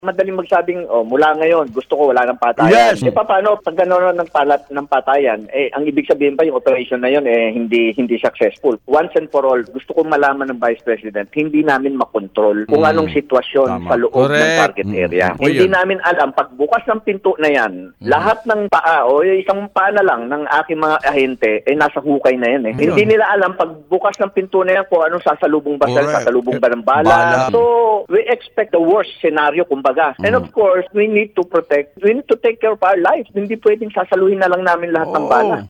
Madaling magsabing, mula ngayon, gusto ko wala ng patayan. Yes. Paano pag gano'n ng patayan, ang ibig sabihin pa yung operation na yun, hindi successful. Once and for all, gusto ko malaman ng Vice President, hindi namin makontrol kung anong sitwasyon sa loob ng target area. Hindi namin alam, pagbukas ng pinto na yan, lahat ng paa o isang paa na lang ng aking mga ahente, nasa hukay na yan. Hindi nila alam, pagbukas ng pinto na yan, kung anong sasalubong ba ng bala. So, we expect the worst scenario, kumbaga. And of course, we need to take care of our lives. Hindi pwedeng sasaluhin na lang namin lahat ng bala.